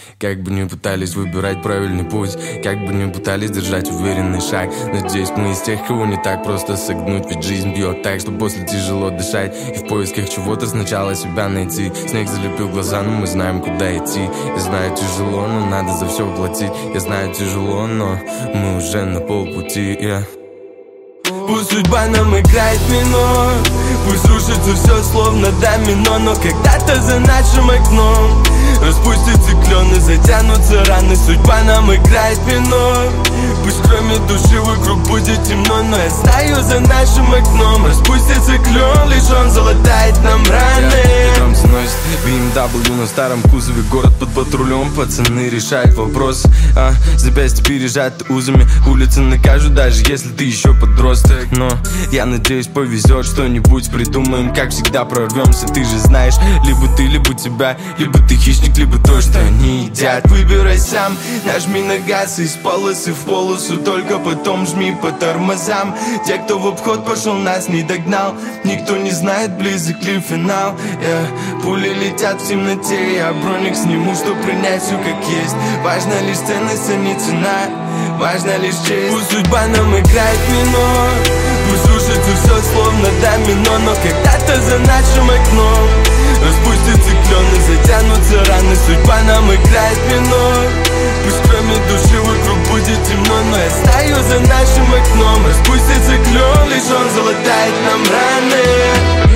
Как бы ни пытались выбирать правильный путь, как бы ни пытались держать уверенный шаг, надеюсь, мы из тех, кого не так просто согнуть. Ведь жизнь бьет так, что после тяжело дышать, и в поисках чего-то сначала себя найти. Снег залепил глаза, но мы знаем, куда идти. Я знаю, тяжело, но надо за все платить. Я знаю, тяжело, но мы уже на полпути, Пусть судьба нам играет минор, пусть рушится все словно домино, но когда-то за нашим окном распустятся клены, затянутся раны. Судьба нам играет минор, пусть кроме души вокруг будет темно, но я знаю, за нашим окном распустится клен, лишь он залатает нам раны. Ветром сносит BMW на старом кузове, город под патрулем, пацаны решают вопрос. Запястья пережаты узами, улицы накажут, даже если ты еще подросток. Но я надеюсь, повезет, что-нибудь придумаем, как всегда прорвемся. Ты же знаешь, либо ты, либо тебя, либо ты хищник, либо то, что они едят. Выбирай сам, нажми на газ из полосы в полосу, только потом жми по тормозам. Те, кто в обход пошел, нас не догнал. Никто не знает, близок ли финал. Пули летят в темноте, я броник сниму, чтоб принять все как есть. Важна лишь ценность, а не цена, важна лишь честь. Пусть судьба нам играет минор, пусть рушится все словно домино, но когда-то за нашим окном распустятся клены, затянутся раны. Судьба нам играет минор, пусть кроме души вокруг будет темно, но я знаю, за нашим окном распустится клен, лишь он залатает нам раны.